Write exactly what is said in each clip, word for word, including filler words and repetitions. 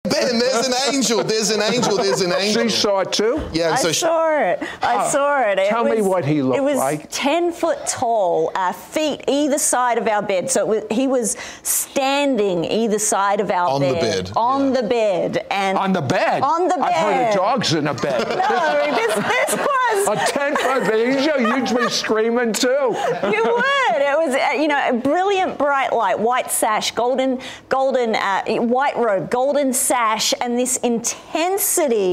Ben, there's an angel, there's an angel, there's an angel. She saw it too? Yeah, I so she, saw it. I Oh, saw it. it tell was, me what he looked It was like. ten foot tall, uh, feet either side of our bed. So it was, he was standing either side of our On the bed. bed, On yeah. the bed. And On the bed? On the bed. I've heard of dogs in a bed. No, this, this was. A ten-foot angel, you'd be screaming too. You would. It was, uh, you know, a brilliant bright light, white sash, golden, golden, uh, white robe, golden sash, and this intensity.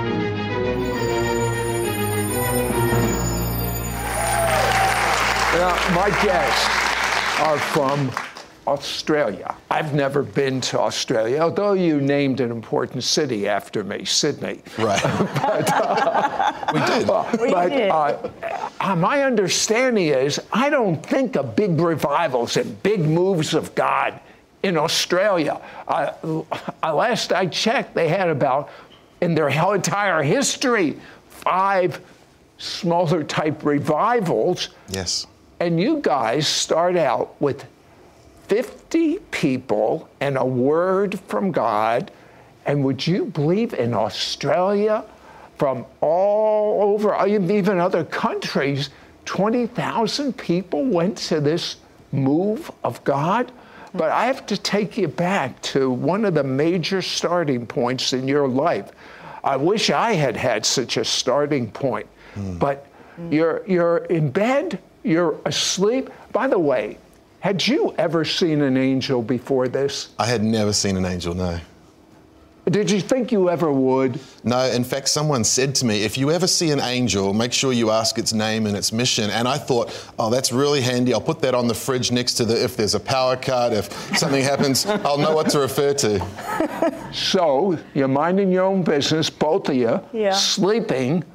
Now, my guests are from Australia. I've never been to Australia, although you named an important city after me, Sydney. right. But, uh, we did. We but did. uh, uh, my understanding is I don't think of big revivals and big moves of God in Australia. Uh, uh, last I checked, they had about, in their whole entire history, five smaller type revivals. Yes. And you guys start out with fifty people and a word from God. And would you believe in Australia, from all over, even other countries, twenty thousand people went to this move of God? But I have to take you back to one of the major starting points in your life. I wish I had had such a starting point. Mm. But mm. you're you're in bed, you're asleep. By the way, had you ever seen an angel before this? I had never seen an angel, no. Did you think you ever would? No, in fact, someone said to me, if you ever see an angel, make sure you ask its name and its mission. And I thought, oh, that's really handy. I'll put that on the fridge next to the, if there's a power cut, if something happens, I'll know what to refer to. So, you're minding your own business, both of you, yeah. sleeping.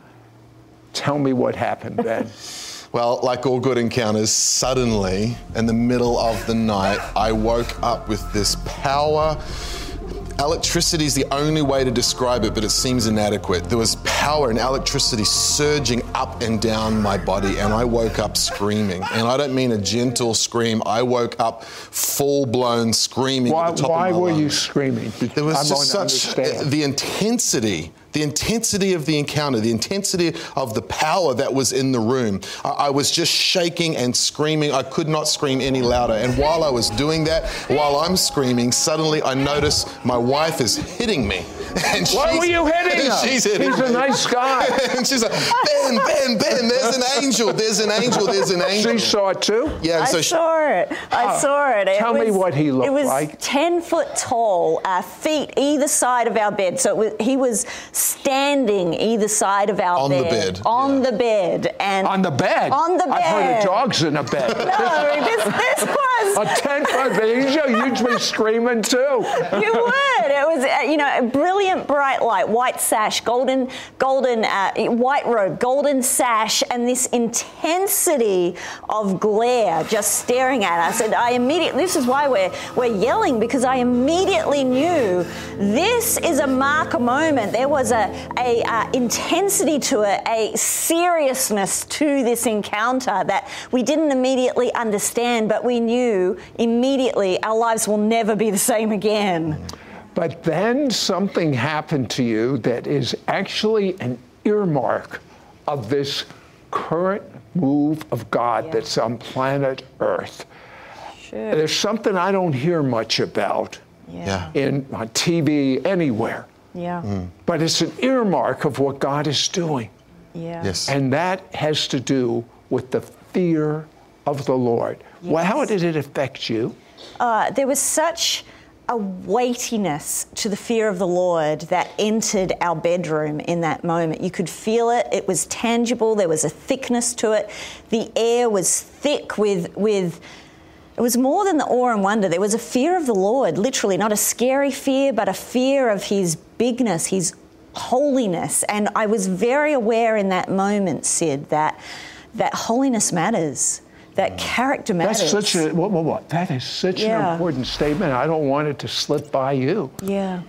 Tell me what happened then. Well, like all good encounters, suddenly, in the middle of the night, I woke up with this power. Electricity is the only way to describe it, but it seems inadequate. There was power and electricity surging up and down my body, and I woke up screaming. And I don't mean a gentle scream. I woke up full-blown screaming Why, at the top why of my were lungs. you screaming? There was I just don't such understand. the intensity. The intensity of the encounter, the intensity of the power that was in the room. I, I was just shaking and screaming. I could not scream any louder. And while I was doing that, while I'm screaming, suddenly I notice my wife is hitting me. And Why were you hitting him? She's hitting He's me. a nice guy. And she's like, Ben, Ben, Ben, there's an angel, there's an angel, there's an angel. She saw it too? Yeah, I so she, saw it. I Oh, saw it. it tell was, me what he looked It was like. ten foot tall, uh, feet either side of our bed. So it was, he was standing either side of our On the bed. bed, On yeah. the bed. And On the bed? On the bed. I've heard of dogs in a bed. No, this, this was. A ten-foot angel, you'd be screaming too. You would. It was, uh, you know, a brilliant bright light, white sash, golden, golden, uh, white robe, golden sash, and this intensity of glare just staring at us. And I immediately, this is why we're we're yelling, because I immediately knew this is a marker moment. There was a a uh, intensity to it, a seriousness to this encounter that we didn't immediately understand, but we knew immediately our lives will never be the same again. But then something happened to you that is actually an earmark of this current move of God Yeah. that's on planet Earth. Sure. There's something I don't hear much about yeah. in on T V, anywhere. Yeah. Mm. But it's an earmark of what God is doing. Yeah. Yes. And that has to do with the fear of the Lord. Well, how Yes. did it affect you? Uh, there was such a weightiness to the fear of the Lord that entered our bedroom in that moment. You could feel it. It was tangible. There was a thickness to it. The air was thick with with. It was more than the awe and wonder. There was a fear of the Lord, literally, not a scary fear, but a fear of his bigness, his holiness. And I was very aware in that moment, Sid, that that holiness matters, that character matters. That's such a, what, what, what? That is such Yeah. an important statement. I don't want it to slip by you. Yeah.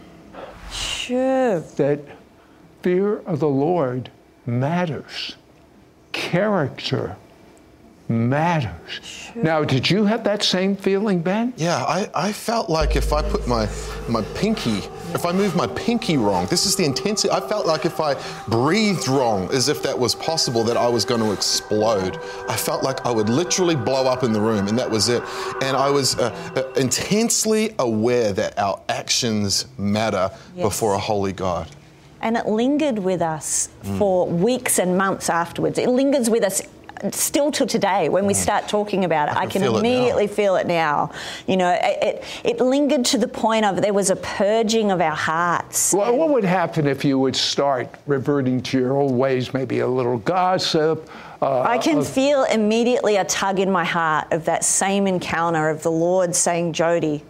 Sure. That fear of the Lord matters. Character matters. Sure. Now, did you have that same feeling, Ben? Yeah, I, I felt like if I put my my pinky if I moved my pinky wrong, this is the intensity. I felt like if I breathed wrong, as if that was possible, that I was going to explode. I felt like I would literally blow up in the room, and that was it. And I was uh, uh, intensely aware that our actions matter yes. before a holy God. And it lingered with us mm. for weeks and months afterwards. It lingers with us still to today when we start talking about it. I can, I can immediately it feel it now. You know, it, it it lingered to the point of there was a purging of our hearts. Well, what would happen if you would start reverting to your old ways, maybe a little gossip? Uh, I can uh, feel immediately a tug in my heart of that same encounter of the Lord saying, Jody,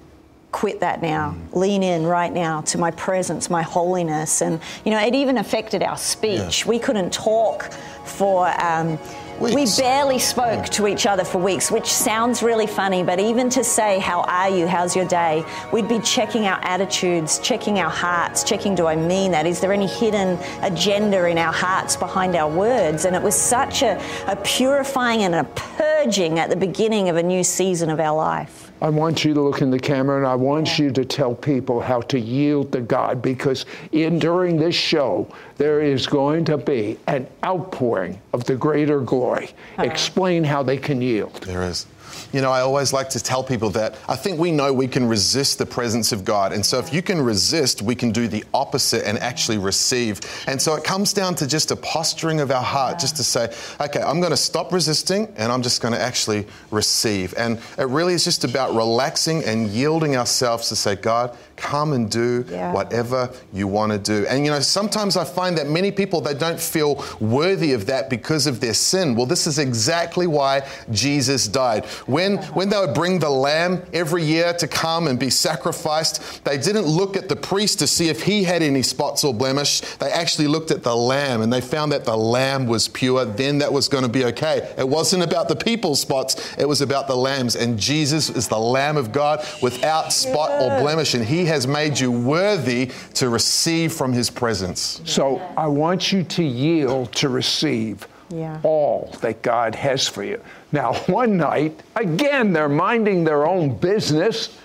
quit that now. Mm. Lean in right now to my presence, my holiness. And, you know, it even affected our speech. Yeah. We couldn't talk for... Um, Weeks. We barely spoke yeah. to each other for weeks, which sounds really funny, but even to say, how are you, how's your day, we'd be checking our attitudes, checking our hearts, checking, do I mean that? Is there any hidden agenda in our hearts behind our words? And it was such a, a purifying and a purging at the beginning of a new season of our life. I want you to look in the camera, and I want yeah. you to tell people how to yield to God, because in during this show, there is going to be an outpouring of the greater glory. Right. Explain how they can yield. There is. You know, I always like to tell people that I think we know we can resist the presence of God. And so if you can resist, we can do the opposite and actually receive. And so it comes down to just a posturing of our heart, yeah. just to say, okay, I'm going to stop resisting and I'm just going to actually receive. And it really is just about relaxing and yielding ourselves to say, God, come and do yeah. whatever you want to do. And, you know, sometimes I find that many people, they don't feel worthy of that because of their sin. Well, this is exactly why Jesus died. When, when they would bring the lamb every year to come and be sacrificed, they didn't look at the priest to see if he had any spots or blemish. They actually looked at the lamb, and they found that the lamb was pure. Then that was going to be okay. It wasn't about the people's spots. It was about the lambs. And Jesus is the Lamb of God without spot or blemish. And he has made you worthy to receive from his presence. So I want you to yield to receive yeah. all that God has for you. Now, one night, again, they're minding their own business,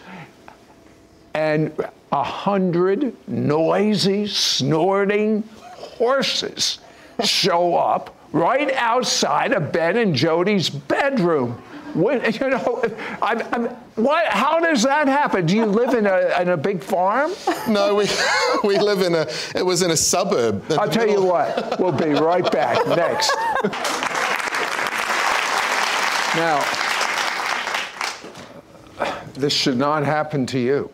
and a hundred noisy, snorting horses show up right outside of Ben and Jody's bedroom. When, you know, I'm, I'm, what? How does that happen? Do you live in a in a big farm? No, we we live in a. It was in a suburb. I'll tell middle. you what. We'll be right back next. Now, this should not happen to you.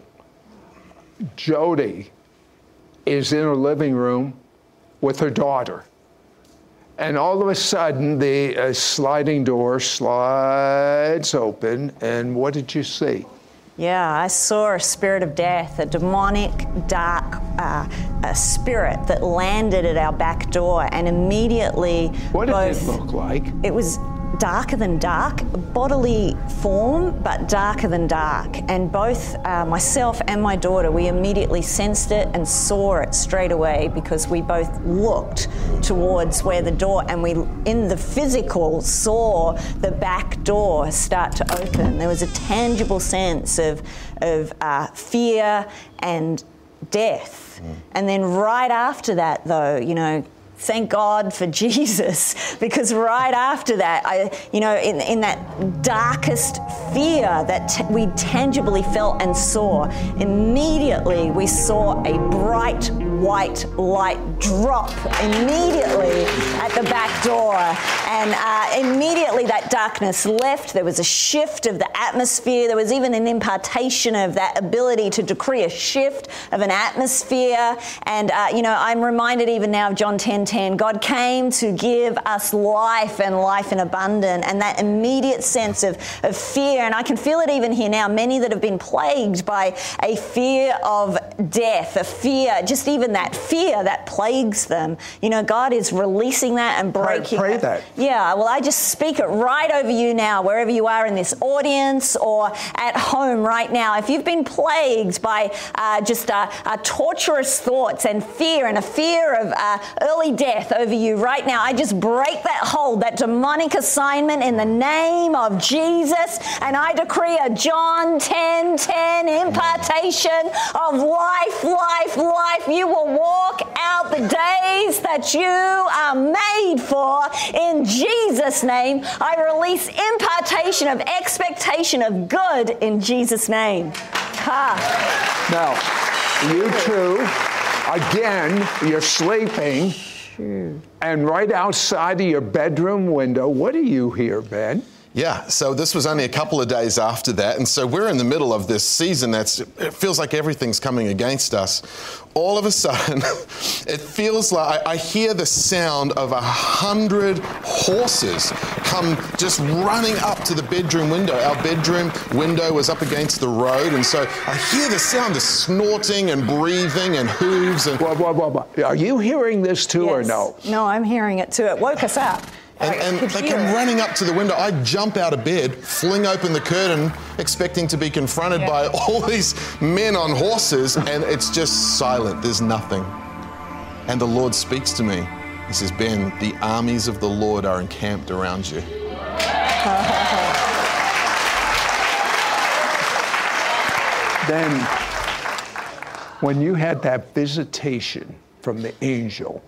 Jody is in her living room with her daughter. And all of a sudden, the uh, sliding door slides open, and what did you see? Yeah, I saw a spirit of death, a demonic, dark uh, a spirit that landed at our back door, and immediately What did both, it look like? It was darker than dark, bodily form, but darker than dark. And both uh, myself and my daughter, we immediately sensed it and saw it straight away, because we both looked towards where the door, and we, in the physical, saw the back door start to open. There was a tangible sense of, of uh, fear and death. Mm. And then right after that, though, you know, thank God for Jesus, because right after that, I, you know, in, in that darkest fear that t- we tangibly felt and saw, immediately we saw a bright white light drop immediately at the back door. And uh, immediately that darkness left. There was a shift of the atmosphere. There was even an impartation of that ability to decree a shift of an atmosphere. And, uh, you know, I'm reminded even now of John ten ten. God came to give us life and life in abundance, and that immediate sense of, of fear. And I can feel it even here now. Many that have been plagued by a fear of death, a fear, just even even that fear that plagues them, you know, God is releasing that and breaking pray, pray it. that. Yeah, well, I just speak it right over you now, wherever you are in this audience or at home right now. If you've been plagued by uh, just uh, uh, torturous thoughts and fear and a fear of uh, early death over you right now, I just break that hold, that demonic assignment in the name of Jesus, and I decree a John ten ten impartation of life, life, life. You will walk out the days that you are made for in Jesus' name. I release impartation of expectation of good in Jesus' name. Ha. Now, you two, again, you're sleeping, and right outside of your bedroom window, what do you hear, Ben? Yeah, so this was only a couple of days after that, and so we're in the middle of this season that's, it feels like everything's coming against us. All of a sudden, it feels like I, I hear the sound of a hundred horses come just running up to the bedroom window. Our bedroom window was up against the road, and so I hear the sound of snorting and breathing and hooves. And Whoa, whoa, whoa, whoa. Are you hearing this too, Yes. or no? No, I'm hearing it too. It woke us up. And, I and could they hear come it. running up to the window. I jump out of bed, fling open the curtain, expecting to be confronted Yeah. by all these men on horses, and it's just silent. There's nothing. And the Lord speaks to me. He says, Ben, the armies of the Lord are encamped around you. Then, when you had that visitation from the angel,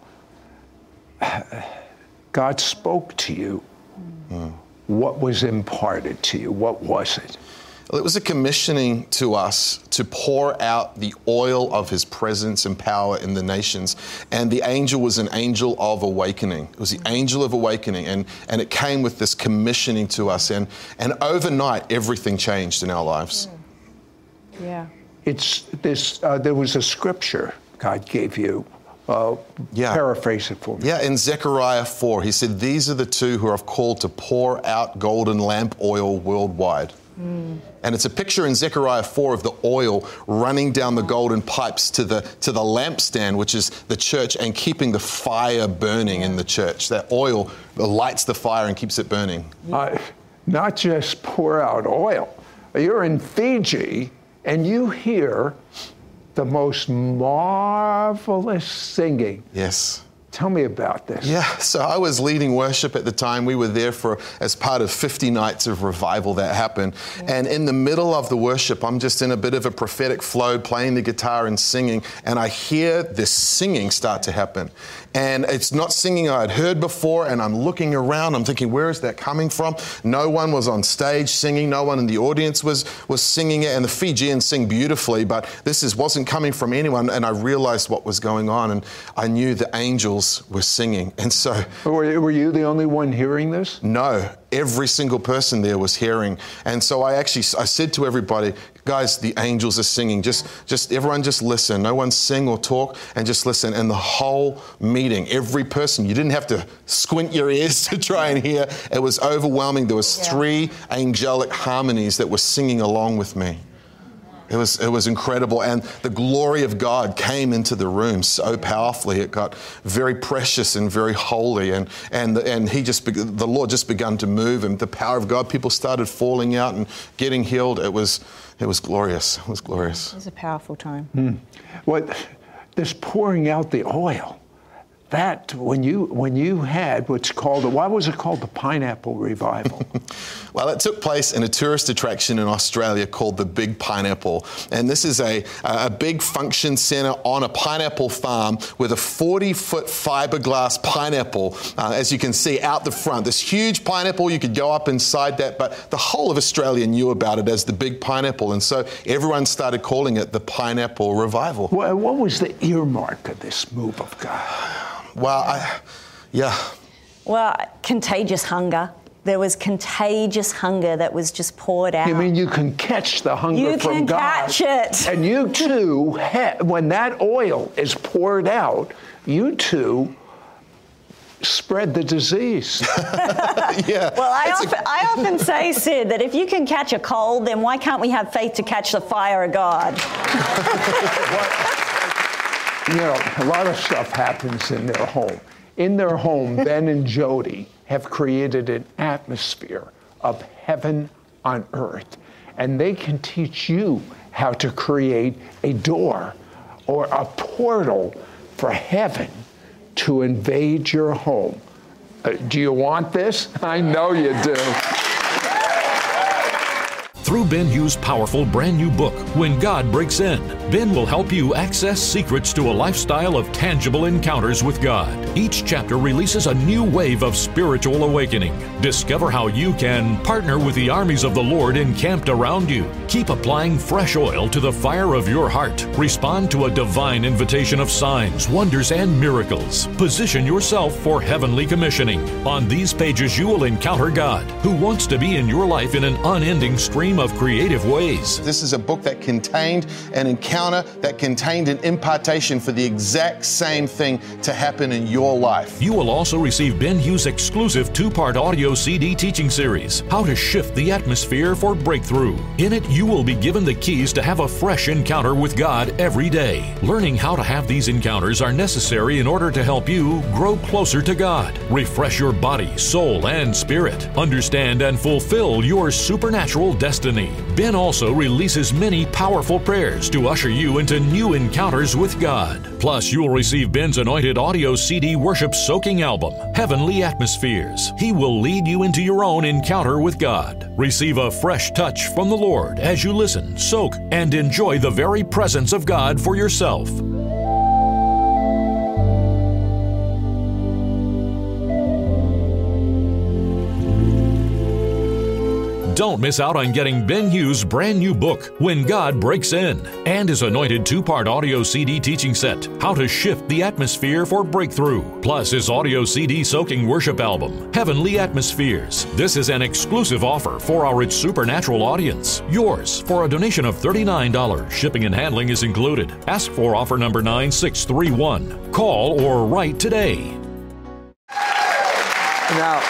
God spoke to you. Mm. What was imparted to you? What was it? Well, it was a commissioning to us to pour out the oil of his presence and power in the nations. And the angel was an angel of awakening. It was the angel of awakening. And, and it came with this commissioning to us. And, and overnight, everything changed in our lives. Yeah. It's this, uh, there was a scripture God gave you. Uh, Yeah. Paraphrase it for me. Yeah, in Zechariah four, he said, these are the two who are called to pour out golden lamp oil worldwide. Mm. And it's a picture in Zechariah four of the oil running down the golden pipes to the to the lampstand, which is the church, and keeping the fire burning in the church. That oil lights the fire and keeps it burning. Uh, not just pour out oil. You're in Fiji, and you hear the most marvelous singing. Yes. Tell me about this. Yeah, so I was leading worship at the time. We were there for as part of fifty nights of revival that happened. Yeah. And in the middle of the worship, I'm just in a bit of a prophetic flow, playing the guitar and singing, and I hear this singing start to happen. And it's not singing I'd heard before, and I'm looking around, I'm thinking, where is that coming from? No one was on stage singing, no one in the audience was was singing it, and the Fijians sing beautifully, but this is, wasn't coming from anyone, and I realized what was going on, and I knew the angels were singing. And so... Were, were you the only one hearing this? No, every single person there was hearing. And so I actually, I said to everybody, guys, the angels are singing. Just, just everyone just listen. No one sing or talk, and just listen. And the whole meeting, every person, you didn't have to squint your ears to try and hear. It was overwhelming. There was Yeah. three angelic harmonies that were singing along with me. It was it was incredible, and the glory of God came into the room so powerfully. It got very precious and very holy, and and and he just the Lord just began to move, and the power of God. People started falling out and getting healed. It was it was glorious. It was glorious. It was a powerful time. Mm. What this pouring out the oil? That when you when you had what's called why was it called the Pineapple Revival? Well, it took place in a tourist attraction in Australia called the Big Pineapple, and this is a a big function centre on a pineapple farm with a forty foot fiberglass pineapple, uh, as you can see out the front. This huge pineapple, you could go up inside that, but the whole of Australia knew about it as the Big Pineapple, and so everyone started calling it the Pineapple Revival. What, what was the earmark of this move of God? Well, I, yeah. Well, contagious hunger. There was contagious hunger that was just poured out. You mean you can catch the hunger You from can God? catch it. And you too, ha- when that oil is poured out, you too spread the disease. Yeah. Well, I It's a- often, I often say, Sid, that if you can catch a cold, then why can't we have faith to catch the fire of God? you know, a lot of stuff happens in their home. In their home, Ben and Jody have created an atmosphere of heaven on earth. And they can teach you how to create a door or a portal for heaven to invade your home. Uh, do you want this? I know you do. Through Ben Hughes' powerful brand new book, When God Breaks In, Ben will help you access secrets to a lifestyle of tangible encounters with God. Each chapter releases a new wave of spiritual awakening. Discover how you can partner with the armies of the Lord encamped around you. Keep applying fresh oil to the fire of your heart. Respond to a divine invitation of signs, wonders, and miracles. Position yourself for heavenly commissioning. On these pages, you will encounter God, who wants to be in your life in an unending stream of creative ways. This is a book that contained an encounter, that contained an impartation for the exact same thing to happen in your life. You will also receive Ben Hughes' exclusive two-part audio C D teaching series, How to Shift the Atmosphere for Breakthrough. In it, you will be given the keys to have a fresh encounter with God every day. Learning how to have these encounters are necessary in order to help you grow closer to God, refresh your body, soul, and spirit, understand and fulfill your supernatural destiny. Ben also releases many powerful prayers to usher you into new encounters with God. Plus, you will receive Ben's anointed audio C D worship soaking album, Heavenly Atmospheres. He will lead you into your own encounter with God. Receive a fresh touch from the Lord as you listen, soak, and enjoy the very presence of God for yourself. Don't miss out on getting Ben Hughes' brand new book, When God Breaks In, and his anointed two-part audio C D teaching set, How to Shift the Atmosphere for Breakthrough, plus his audio C D soaking worship album, Heavenly Atmospheres. This is an exclusive offer for our It's Supernatural audience. Yours for a donation of thirty-nine dollars. Shipping and handling is included. Ask for offer number nine six three one. Call or write today. Now,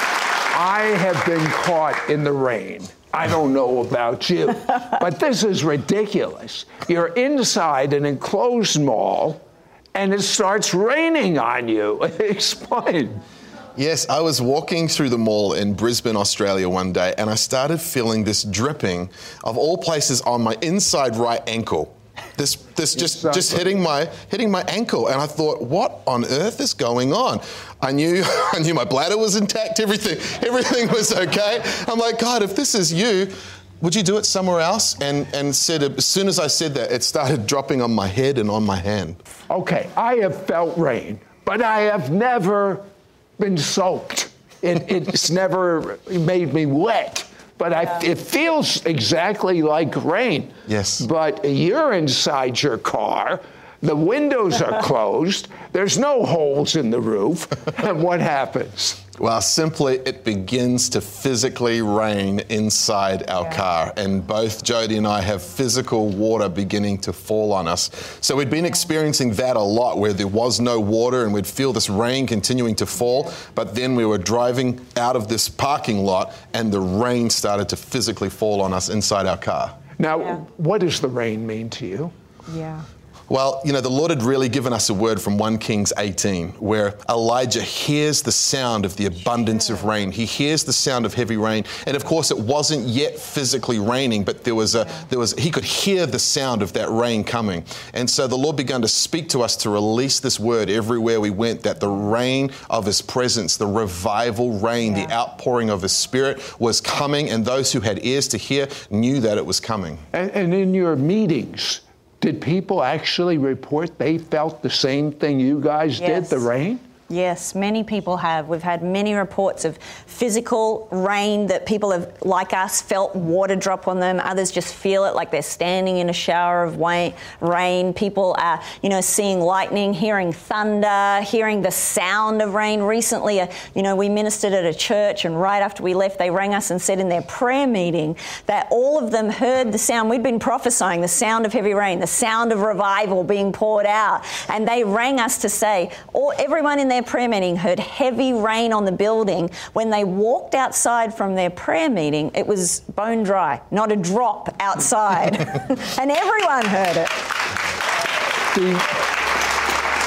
I have been caught in the rain. I don't know about you, but this is ridiculous. You're inside an enclosed mall, and it starts raining on you. Explain. Yes, I was walking through the mall in Brisbane, Australia one day, and I started feeling this dripping, of all places, on my inside right ankle. This, this just, just hitting my, hitting my ankle, and I thought, what on earth is going on? I knew, I knew my bladder was intact. Everything, everything was okay. I'm like, God, if this is you, would you do it somewhere else? And and said, as soon as I said that, it started dropping on my head and on my hand. Okay, I have felt rain, but I have never been soaked. It, it's never made me wet. But I, it feels exactly like rain. Yes. But you're inside your car, the windows are closed, there's no holes in the roof, and what happens? Well, simply, it begins to physically rain inside our yeah. car, and both Jody and I have physical water beginning to fall on us. So we'd been experiencing that a lot, where there was no water and we'd feel this rain continuing to fall, but then we were driving out of this parking lot and the rain started to physically fall on us inside our car. Now, yeah. what does the rain mean to you? Yeah. Well, you know, the Lord had really given us a word from First Kings eighteen, where Elijah hears the sound of the abundance of rain. He hears the sound of heavy rain. And of course, it wasn't yet physically raining, but there was a, there was, he could hear the sound of that rain coming. And so the Lord began to speak to us to release this word everywhere we went, that the rain of his presence, the revival rain, yeah. the outpouring of his Spirit was coming, and those who had ears to hear knew that it was coming. And, and in your meetings, did people actually report they felt the same thing you guys yes. did, the rain? Yes, many people have. We've had many reports of physical rain that people have, like us, felt water drop on them. Others just feel it like they're standing in a shower of rain. People are, you know, seeing lightning, hearing thunder, hearing the sound of rain. Recently, uh, you know, we ministered at a church, and right after we left, they rang us and said in their prayer meeting that all of them heard the sound. We'd been prophesying the sound of heavy rain, the sound of revival being poured out. And they rang us to say, all, everyone in their prayer meeting heard heavy rain on the building. When they walked outside from their prayer meeting, it was bone dry, not a drop outside. And everyone heard it. The,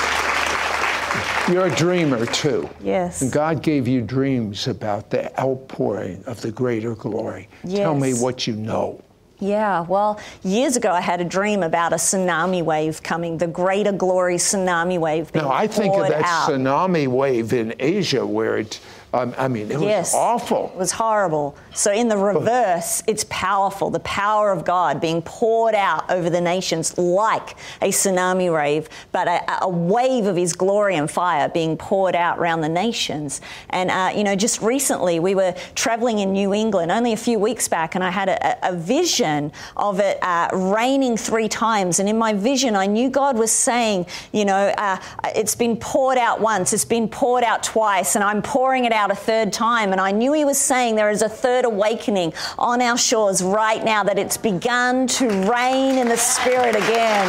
You're a dreamer, too. Yes. And God gave you dreams about the outpouring of the greater glory. Yes. Tell me what you know. Yeah, well, years ago I had a dream about a tsunami wave coming, the greater glory tsunami wave being Now, I think of poured that out. tsunami wave in Asia where it, um, I mean, it was Yes. awful. It was horrible. So in the reverse, it's powerful, the power of God being poured out over the nations like a tsunami wave, but a, a wave of his glory and fire being poured out around the nations. And, uh, you know, just recently we were traveling in New England only a few weeks back, and I had a, a vision of it uh, raining three times. And in my vision, I knew God was saying, you know, uh, it's been poured out once, it's been poured out twice, and I'm pouring it out a third time. And I knew he was saying there is a third awakening on our shores right now, that it's begun to rain in the Spirit again.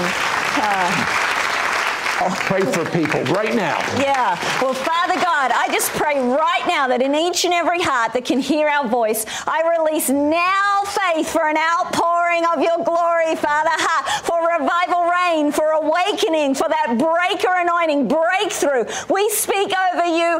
Uh, I'll pray for people right now. Yeah. Well, Father God, I just pray right now that in each and every heart that can hear our voice, I release now faith for an outpouring of your glory, Father, for revival rain, for awakening, for that breaker anointing, breakthrough. We speak over you.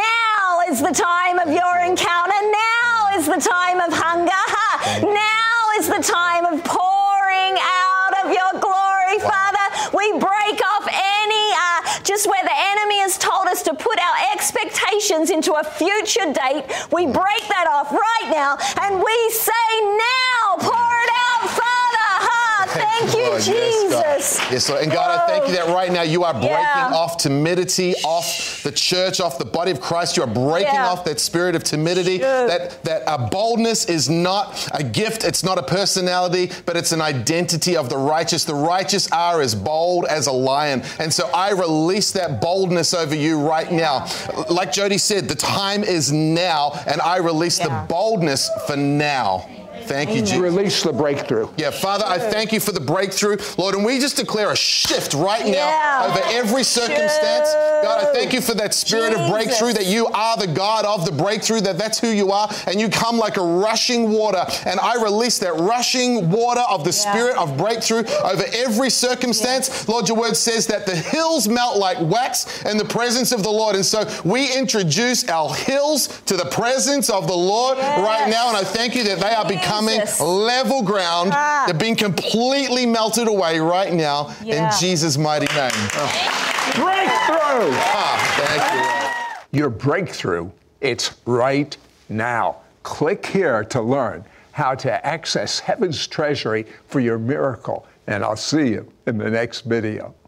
Now is the time of your encounter. Now is the time of hunger. Now is the time of pouring out of your glory, Father. We break off any, uh, just where the enemy has told us to put our expectations into a future date. We break that off right now, and we say now, pour it out, Father. Ha! Thank you, Lord. Jesus. Yes, God. Yes, Lord. And God, I thank you that right now you are breaking Yeah. off timidity off the church, off the body of Christ. You are breaking Yeah. off that spirit of timidity. Good. That that uh, boldness is not a gift. It's not a personality, but it's an identity of the righteous. The righteous are as bold as a lion. And so I release that boldness over you right now. Like Jody said, the time is now, and I release Yeah. the boldness for now. Thank you, Jesus. Release the breakthrough. Yeah, Father, I thank you for the breakthrough, Lord, and we just declare a shift right now Yeah. over every circumstance. God, I thank you for that spirit Jesus. of breakthrough, that you are the God of the breakthrough, that that's who you are, and you come like a rushing water, and I release that rushing water of the Yeah. spirit of breakthrough over every circumstance. Yes. Lord, your word says that the hills melt like wax in the presence of the Lord, and so we introduce our hills to the presence of the Lord Yes. right now, and I thank you that they are becoming Jesus. level ground. Ah. They're being completely melted away right now Yeah. in Jesus' mighty name. Breakthrough! Ah, thank you, Lord. Your breakthrough, it's right now. Click here to learn how to access heaven's treasury for your miracle, and I'll see you in the next video.